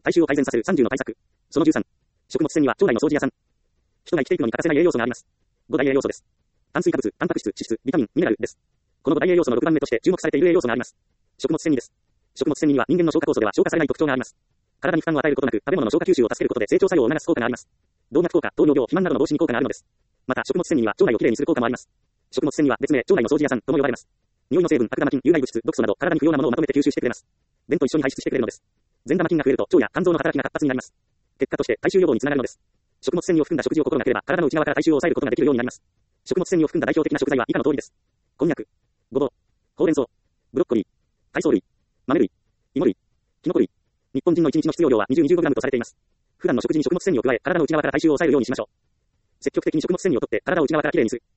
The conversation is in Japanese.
体臭を改善させる30の対策。その13。食物繊維は腸内の掃除屋さん。人が生きていくのに欠かせない栄養素があります。5大栄養素です。炭水化物、タンパク質、脂質、ビタミン、ミネラルです。この5大栄養素の6番目として注目されている栄養素があります。食物繊維です。食物繊維には人間の消化酵素では消化されない特徴があります。体に負担を与えることなく、食べ物の消化吸収を助けることで成長作用を促す効果があります。動脈硬化、糖尿病、肥満などの防止に効果があるのです。また、食物繊維には腸内をきれいにする効果もあります。食物繊維は別名、腸内の掃除屋さんとも呼ばれます。匂いの成分、悪玉菌、有害物質、毒素など、体に不要なものをまとめて吸収してくれます。便と一緒に排出してくれるのです。善玉菌が増えると、腸や肝臓の働きが活発になります。結果として、体臭予防につながるのです。食物繊維を含んだ食事を心がければ、体の内側から体臭を抑えることができるようになります。食物繊維を含んだ代表的な食材は以下の通りです。こんにゃく、ごぼう、ほうれん草、ブロッコリー、海藻類、豆類、芋類、キノコ類。日本人の1日の必要量は 20-25g とされています。普段の食事に食物繊維を加え、体の内側から体臭を抑えるようにしましょう。積極的に食物繊維を取って、体を内側からきれいにする。